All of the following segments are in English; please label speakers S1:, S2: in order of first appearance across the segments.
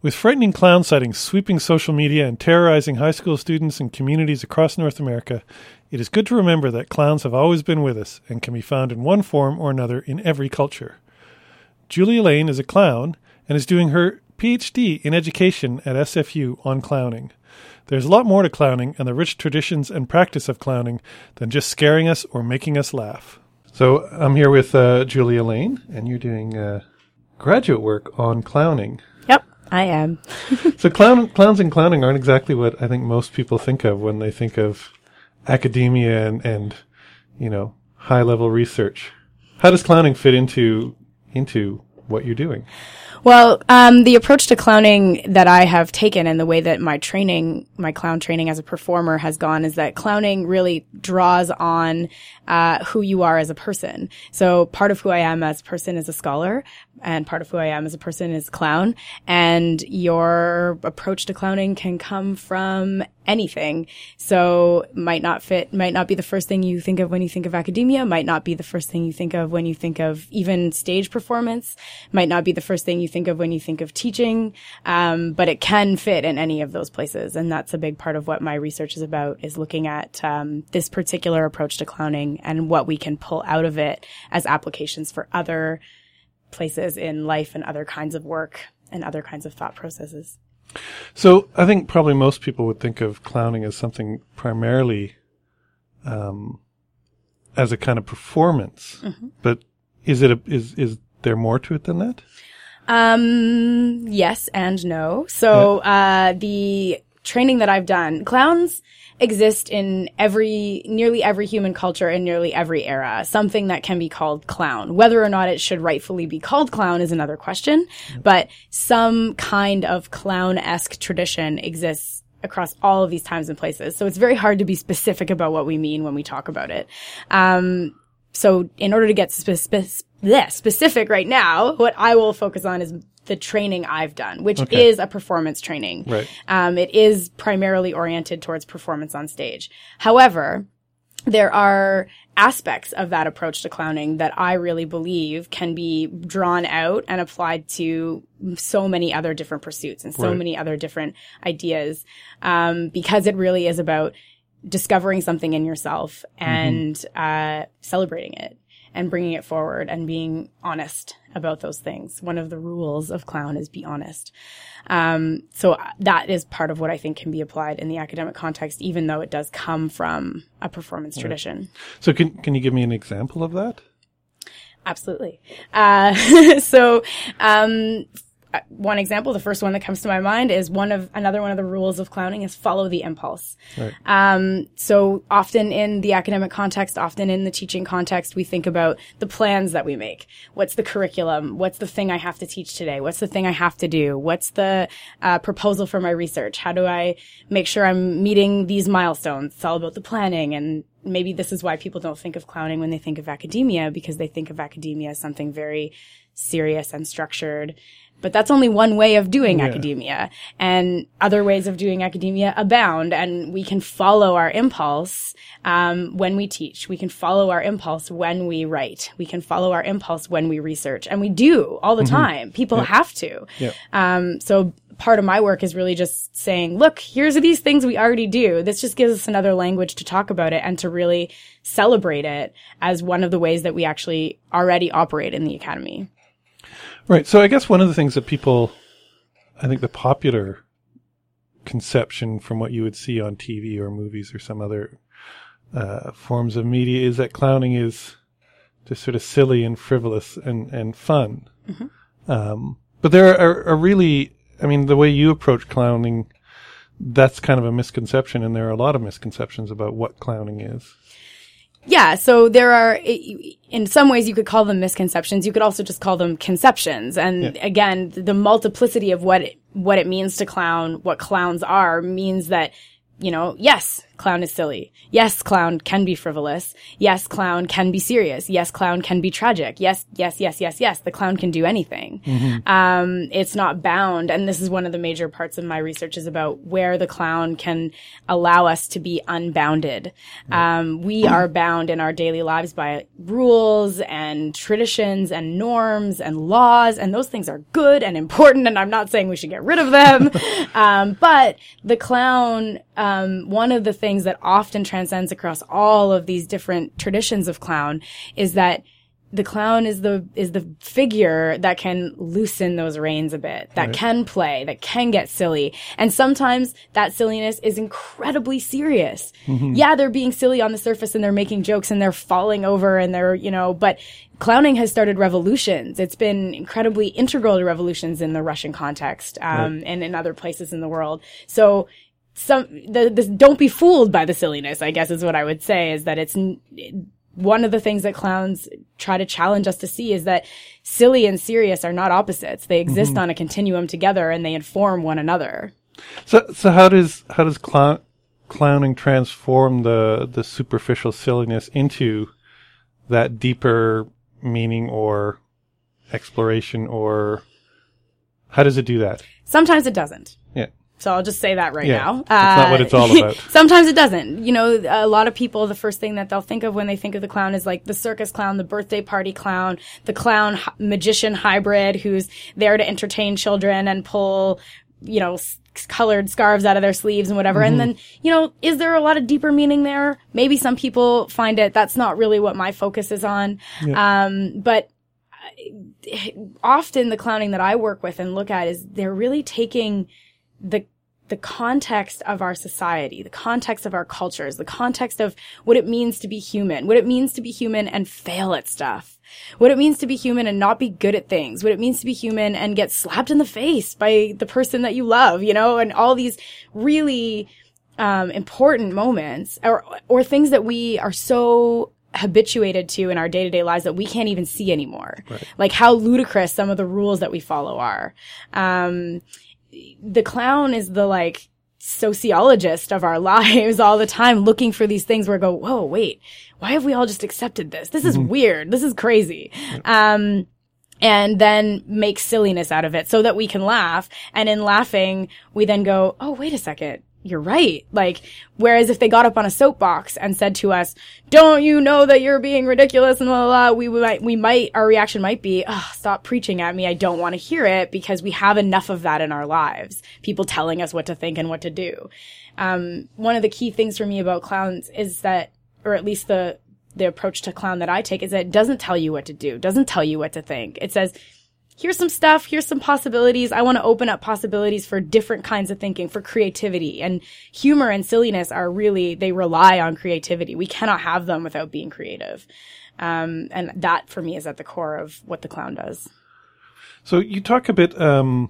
S1: With frightening clown sightings sweeping social media and terrorizing high school students and communities across North America, it is good to remember that clowns have always been with us and can be found in one form or another in every culture. Julia Lane is a clown and is doing her PhD in education at SFU on clowning. There's a lot more to clowning and the rich traditions and practice of clowning than just scaring us or making us laugh. So I'm here with Julia Lane, and you're doing graduate work on clowning.
S2: Yep, I am.
S1: So clowns and clowning aren't exactly what I think most people think of when they think of academia and you know, high-level research. How does clowning fit into what you're doing?
S2: Well, the approach to clowning that I have taken and the way that my clown training as a performer has gone is that clowning really draws on who you are as a person. So part of who I am as a person is a scholar, and part of who I am as a person is clown. And your approach to clowning can come from anything. So might not be the first thing you think of when you think of academia, might not be the first thing you think of when you think of even stage performance, might not be the first thing you think of when you think of teaching, but it can fit in any of those places. And that's a big part of what my research is about, is looking at this particular approach to clowning and what we can pull out of it as applications for other places in life and other kinds of work and other kinds of thought processes.
S1: So I think probably most people would think of clowning as something primarily as a kind of performance. Mm-hmm. But is there more to it than that?
S2: Yes and no. So the training that I've done, clowns exist in nearly every human culture in nearly every era. Something that can be called clown. Whether or not it should rightfully be called clown is another question, but some kind of clown-esque tradition exists across all of these times and places. So it's very hard to be specific about what we mean when we talk about it. So in order to get specific right now, what I will focus on is the training I've done, which is a performance training.
S1: Right.
S2: It is primarily oriented towards performance on stage. However, there are aspects of that approach to clowning that I really believe can be drawn out and applied to so many other different pursuits and so many other different ideas, because it really is about discovering something in yourself and celebrating it and bringing it forward and being honest about those things. One of the rules of clown is be honest. So that is part of what I think can be applied in the academic context, even though it does come from a performance tradition.
S1: So can you give me an example of that?
S2: Absolutely. One example, the first one that comes to my mind is another one of the rules of clowning is follow the impulse. Right. So often in the academic context, often in the teaching context, we think about the plans that we make. What's the curriculum? What's the thing I have to teach today? What's the thing I have to do? What's the proposal for my research? How do I make sure I'm meeting these milestones? It's all about the planning. And maybe this is why people don't think of clowning when they think of academia, because they think of academia as something very serious and structured. But that's only one way of doing academia, and other ways of doing academia abound. And we can follow our impulse when we teach. We can follow our impulse when we write. We can follow our impulse when we research, and we do all the time. People have to. So part of my work is really just saying, look, here's these things we already do. This just gives us another language to talk about it and to really celebrate it as one of the ways that we actually already operate in the academy.
S1: Right. So I guess one of the things that I think the popular conception from what you would see on TV or movies or some other forms of media is that clowning is just sort of silly and frivolous and fun. But there are really, I mean, the way you approach clowning, that's kind of a misconception, and there are a lot of misconceptions about what clowning is.
S2: Yeah, so there are, in some ways you could call them misconceptions. You could also just call them conceptions. And again, the multiplicity of what it means to clown, what clowns are, means that, yes, clown is silly. Yes, clown can be frivolous. Yes, clown can be serious. Yes, clown can be tragic. Yes. The clown can do anything. It's not bound. And this is one of the major parts of my research is about where the clown can allow us to be unbounded. We are bound in our daily lives by rules and traditions and norms and laws, and those things are good and important, and I'm not saying we should get rid of them. But the clown, one of the things that often transcends across all of these different traditions of clown is that the clown is the figure that can loosen those reins a bit, that can play, that can get silly. And sometimes that silliness is incredibly serious. Yeah, they're being silly on the surface and they're making jokes and they're falling over and they're, but clowning has started revolutions. It's been incredibly integral to revolutions in the Russian context, and in other places in the world. So this don't be fooled by the silliness, I guess is what I would say, is that one of the things that clowns try to challenge us to see is that silly and serious are not opposites. They exist on a continuum together and they inform one another.
S1: So how does clowning transform the superficial silliness into that deeper meaning or exploration, or how does it do that?
S2: Sometimes it doesn't.
S1: Yeah.
S2: So I'll just say that right now.
S1: That's not what it's all about.
S2: Sometimes it doesn't. A lot of people, the first thing that they'll think of when they think of the clown is like the circus clown, the birthday party clown, the clown magician hybrid who's there to entertain children and pull, colored scarves out of their sleeves and whatever. And then, is there a lot of deeper meaning there? Maybe some people find it. That's not really what my focus is on. Yeah. But often the clowning that I work with and look at is they're really taking the context of our society, the context of our cultures, the context of what it means to be human, and fail at stuff, what it means to be human and not be good at things, what it means to be human and get slapped in the face by the person that you love, and all these really important moments or things that we are so habituated to in our day-to-day lives that we can't even see anymore. Right. Like how ludicrous some of the rules that we follow are. The clown is the sociologist of our lives all the time, looking for these things where I go, whoa, wait, why have we all just accepted this? This is weird. This is crazy. And then make silliness out of it so that we can laugh. And in laughing, we then go, oh, wait a second. You're right. Whereas if they got up on a soapbox and said to us, don't you know that you're being ridiculous and blah, blah, blah, our reaction might be, oh, stop preaching at me. I don't want to hear it, because we have enough of that in our lives. People telling us what to think and what to do. One of the key things for me about clowns is that, or at least the approach to clown that I take, is that it doesn't tell you what to do, doesn't tell you what to think. It says, here's some stuff, here's some possibilities. I want to open up possibilities for different kinds of thinking, for creativity. And humor and silliness they rely on creativity. We cannot have them without being creative. And that for me is at the core of what the clown does.
S1: So you talk a bit, you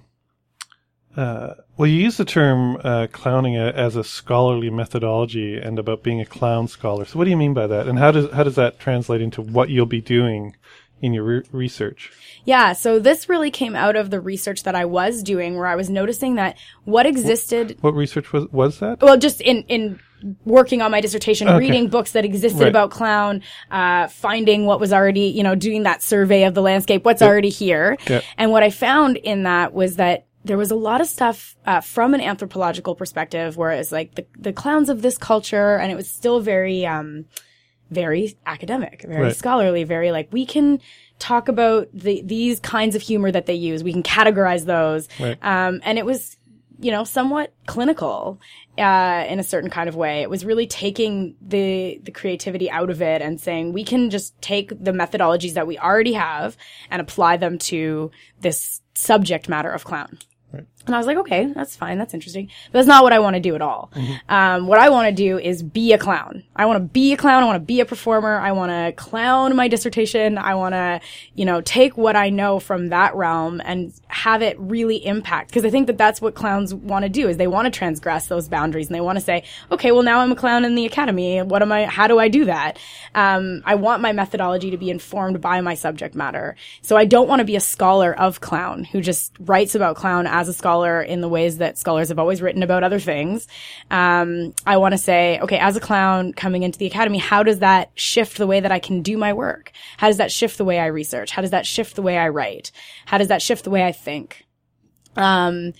S1: use the term clowning as a scholarly methodology and about being a clown scholar. So what do you mean by that? And how does that translate into what you'll be doing in your research?
S2: Yeah, so this really came out of the research that I was doing, where I was noticing that what existed...
S1: What research was that?
S2: Well, just in working on my dissertation, reading books that existed about clown, finding what was already, doing that survey of the landscape, what's already here. Yep. And what I found in that was that there was a lot of stuff from an anthropological perspective, where it's like the clowns of this culture, and it was still very academic, very scholarly, very we can talk about these kinds of humor that they use. We can categorize those. Right. And it was, somewhat clinical, in a certain kind of way. It was really taking the creativity out of it and saying, we can just take the methodologies that we already have and apply them to this subject matter of clown. Right. And I was like, okay, that's fine. That's interesting. But that's not what I want to do at all. Mm-hmm. What I want to do is be a clown. I want to be a clown. I want to be a performer. I want to clown my dissertation. I want to, take what I know from that realm and have it really impact. Because I think that that's what clowns want to do, is they want to transgress those boundaries, and they want to say, okay, well, now I'm a clown in the academy. How do I do that? I want my methodology to be informed by my subject matter. So I don't want to be a scholar of clown who just writes about clown as a scholar scholar in the ways that scholars have always written about other things. I want to say, okay, as a clown coming into the academy, how does that shift the way that I can do my work? How does that shift the way I research? How does that shift the way I write? How does that shift the way I think? And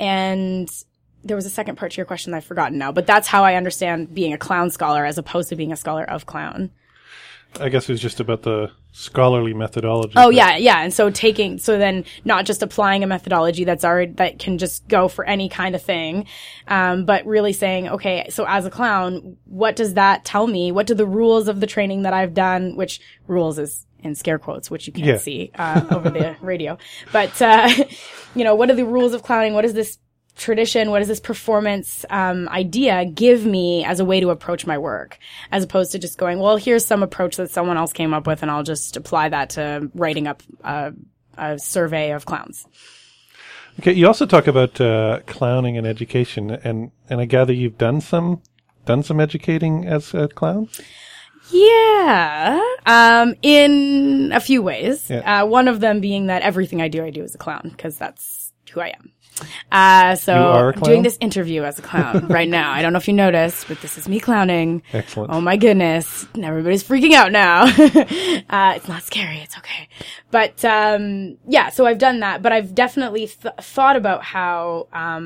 S2: there was a second part to your question that I've forgotten now, but that's how I understand being a clown scholar as opposed to being a scholar of clown.
S1: I guess it was just about the scholarly methodology.
S2: Oh, yeah. And so then not just applying a methodology that can just go for any kind of thing, but really saying, okay, so as a clown, what does that tell me? What do the rules of the training that I've done, which rules is in scare quotes, which you can't see, over the radio. But, what are the rules of clowning? What is this tradition? What does this performance idea give me as a way to approach my work, as opposed to just going, well, here's some approach that someone else came up with and I'll just apply that to writing up a survey of clowns.
S1: Okay, you also talk about clowning and education, and I gather you've done some educating as a clown?
S2: Yeah, in a few ways. Yeah. One of them being that everything I do as a clown, because that's who I am. So I'm doing this interview as a clown right now. I don't know if you noticed, but this is me clowning.
S1: Excellent.
S2: Oh my goodness. Everybody's freaking out now. It's not scary. It's okay. But, so I've done that, but I've definitely thought about how,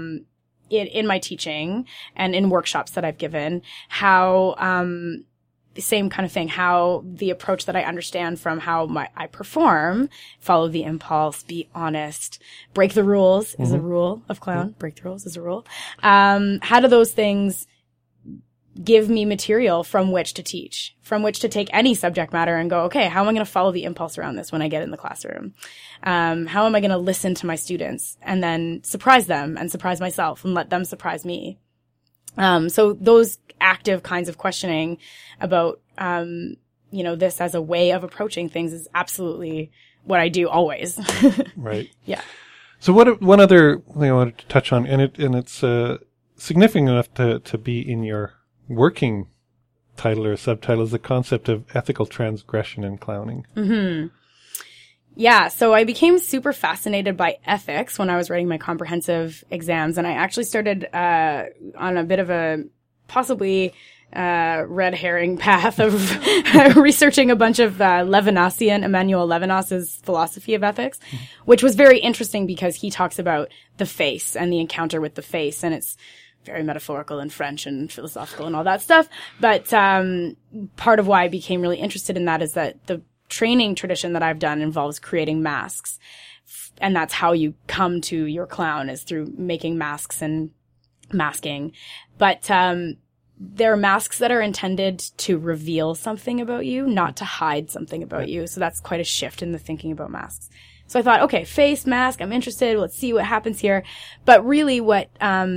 S2: in my teaching and in workshops that I've given, how, the same kind of thing, how the approach that I understand from how I perform, follow the impulse, be honest, break the rules is a rule of clown, break the rules is a rule. How do those things give me material from which to teach, from which to take any subject matter and go, okay, how am I going to follow the impulse around this when I get in the classroom? How am I going to listen to my students and then surprise them and surprise myself and let them surprise me? So those active kinds of questioning about, this as a way of approaching things is absolutely what I do always.
S1: Right.
S2: Yeah.
S1: So one other thing I wanted to touch on, and it's significant enough to be in your working title or subtitle, is the concept of ethical transgression in clowning. Mm-hmm.
S2: Yeah, so I became super fascinated by ethics when I was writing my comprehensive exams, and I actually started on a bit of a possibly red herring path of researching a bunch of Emmanuel Levinas's philosophy of ethics, which was very interesting because he talks about the face and the encounter with the face, and it's very metaphorical and French and philosophical and all that stuff. But part of why I became really interested in that is that the training tradition that I've done involves creating masks. And that's how you come to your clown, is through making masks and masking. But there are masks that are intended to reveal something about you, not to hide something about you. So that's quite a shift in the thinking about masks. So I thought, okay, face, mask, I'm interested. Let's see what happens here. But really what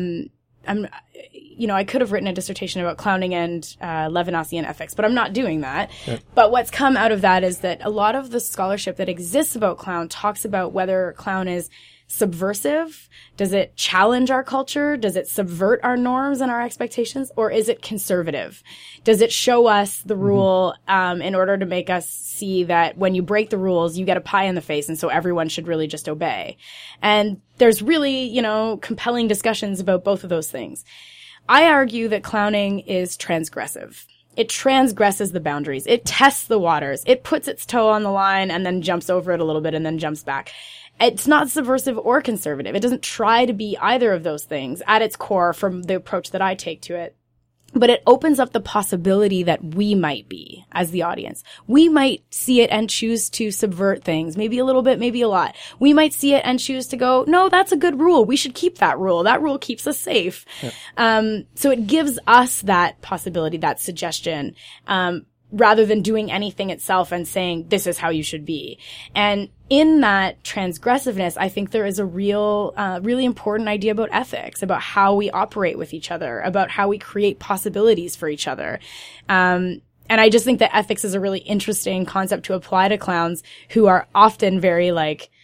S2: I could have written a dissertation about clowning and Levinasian ethics, but I'm not doing that. Yeah. But what's come out of that is that a lot of the scholarship that exists about clown talks about whether clown is subversive. Does it challenge our culture? Does it subvert our norms and our expectations? Or is it conservative? Does it show us the rule in order to make us see that when you break the rules, you get a pie in the face, and so everyone should really just obey? And there's really, compelling discussions about both of those things. I argue that clowning is transgressive. It transgresses the boundaries. It tests the waters. It puts its toe on the line and then jumps over it a little bit and then jumps back. It's not subversive or conservative. It doesn't try to be either of those things at its core from the approach that I take to it. But it opens up the possibility that we might be, as the audience. We might see it and choose to subvert things, maybe a little bit, maybe a lot. We might see it and choose to go, no, that's a good rule. We should keep that rule. That rule keeps us safe. Yeah. So it gives us that possibility, that suggestion, rather than doing anything itself and saying, this is how you should be. And in that transgressiveness, I think there is a really important idea about ethics, about how we operate with each other, about how we create possibilities for each other. And I just think that ethics is a really interesting concept to apply to clowns who are often very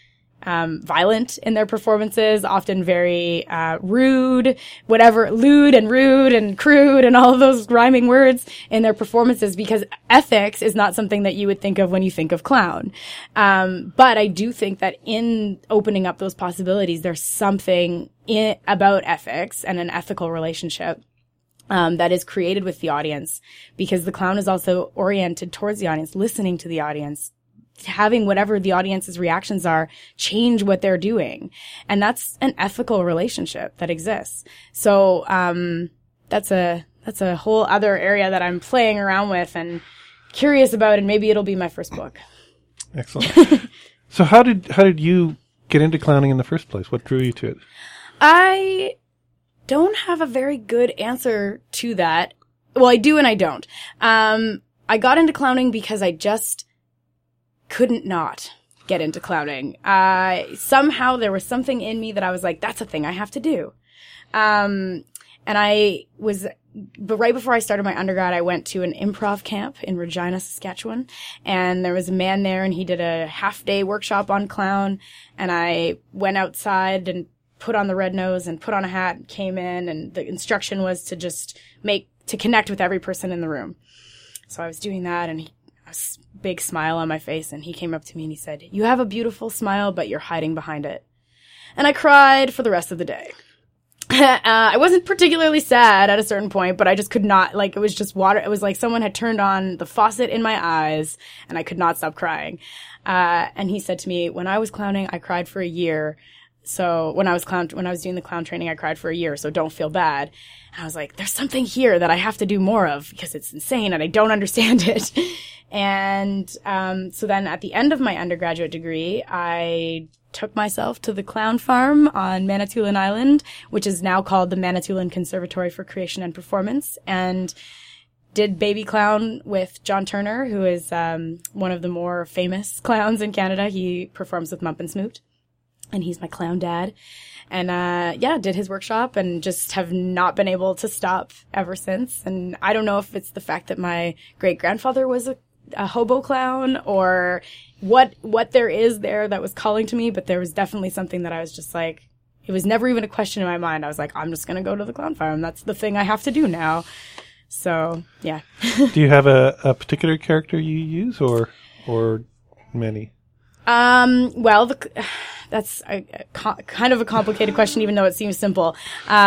S2: violent in their performances, often very rude, lewd and crude and all of those rhyming words in their performances, because ethics is not something that you would think of when you think of clown. But I do think that in opening up those possibilities, there's something about ethics and an ethical relationship that is created with the audience, because the clown is also oriented towards the audience, listening to the audience, having whatever the audience's reactions are change what they're doing. And that's an ethical relationship that exists. So, that's a whole other area that I'm playing around with and curious about, and maybe it'll be my first book.
S1: Excellent. So how did you get into clowning in the first place? What drew you to it?
S2: I don't have a very good answer to that. Well, I do and I don't. I got into clowning because I just couldn't not get into clowning. Somehow there was something in me that I was like, that's a thing I have to do. But right before I started my undergrad, I went to an improv camp in Regina, Saskatchewan, and there was a man there, and he did a half-day workshop on clown, and I went outside and put on the red nose and put on a hat and came in, and the instruction was to connect with every person in the room. So I was doing that, and a big smile on my face, and he came up to me and he said, "You have a beautiful smile, but you're hiding behind it." And I cried for the rest of the day. I wasn't particularly sad at a certain point, but I just could not, it was just water. It was like someone had turned on the faucet in my eyes, and I could not stop crying. And he said to me, "When I was clowning, I cried for a year. So when I was doing the clown training, I cried for a year, so don't feel bad." And I was like, there's something here that I have to do more of because it's insane and I don't understand it. And so then at the end of my undergraduate degree, I took myself to the clown farm on Manitoulin Island, which is now called the Manitoulin Conservatory for Creation and Performance, and did baby clown with John Turner, who is one of the more famous clowns in Canada. He performs with Mump and Smoot, and he's my clown dad. And did his workshop and just have not been able to stop ever since. And I don't know if it's the fact that my great-grandfather was a hobo clown or what there is there that was calling to me, but there was definitely something that I was just like, it was never even a question in my mind. I was like, I'm just going to go to the clown farm. That's the thing I have to do now. So, yeah.
S1: Do you have a particular character you use or many?
S2: Well, that's kind of a complicated question, even though it seems simple.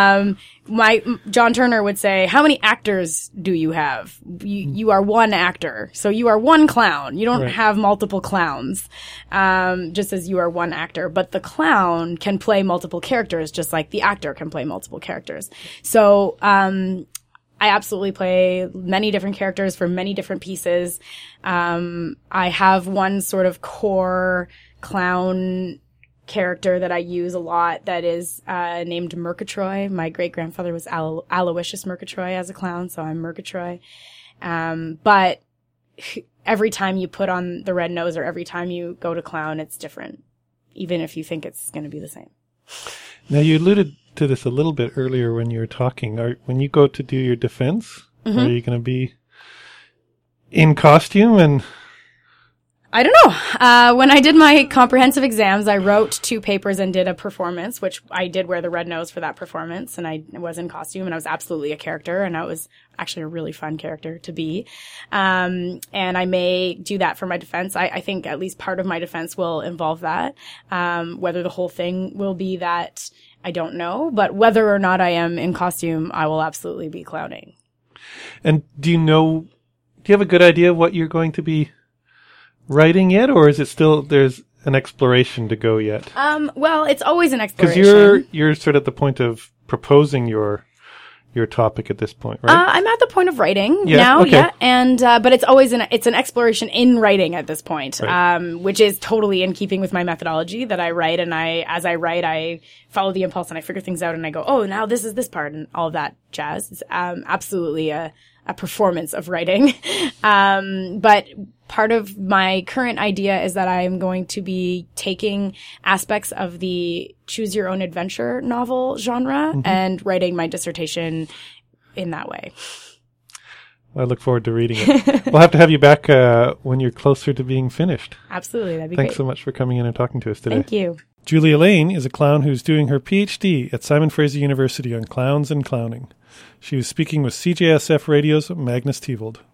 S2: John Turner would say, "How many actors do you have? You are one actor. So you are one clown. You don't have multiple clowns. Just as you are one actor. But the clown can play multiple characters, just like the actor can play multiple characters. So, I absolutely play many different characters for many different pieces. I have one sort of core clown character that I use a lot that is named Murgatroyd. My great-grandfather was Aloysius Murgatroyd as a clown, so I'm Murgatroyd. But every time you put on the red nose or every time you go to clown, it's different, even if you think it's going to be the same.
S1: Now, you alluded to this a little bit earlier when you were talking. When you go to do your defense, are you going to be in costume? And
S2: I don't know. When I did my comprehensive exams, I wrote 2 papers and did a performance, which I did wear the red nose for that performance, and I was in costume, and I was absolutely a character, and I was actually a really fun character to be. And I may do that for my defense. I think at least part of my defense will involve that. Whether the whole thing will be that, I don't know, but whether or not I am in costume, I will absolutely be clowning.
S1: And do you have a good idea of what you're going to be writing yet, or is it still, there's an exploration to go yet?
S2: Well, it's always an exploration.
S1: Because you're sort of at the point of proposing your topic at this point, right?
S2: I'm at the point of writing now,
S1: okay.
S2: yeah. And, but it's always it's an exploration in writing at this point,
S1: right.
S2: Which is totally in keeping with my methodology that I write, and as I write, I follow the impulse and I figure things out and I go, oh, now this is this part and all of that jazz. It's, absolutely a performance of writing. But part of my current idea is that I'm going to be taking aspects of the choose your own adventure novel genre and writing my dissertation in that way.
S1: I look forward to reading it. We'll have to have you back when you're closer to being finished.
S2: Absolutely, that'd be
S1: Thanks
S2: great.
S1: so much for coming in and talking to us today.
S2: Thank you.
S1: Julia Lane is a clown who's doing her PhD at Simon Fraser University on clowns and clowning. She was speaking with CJSF Radio's Magnus Tevold.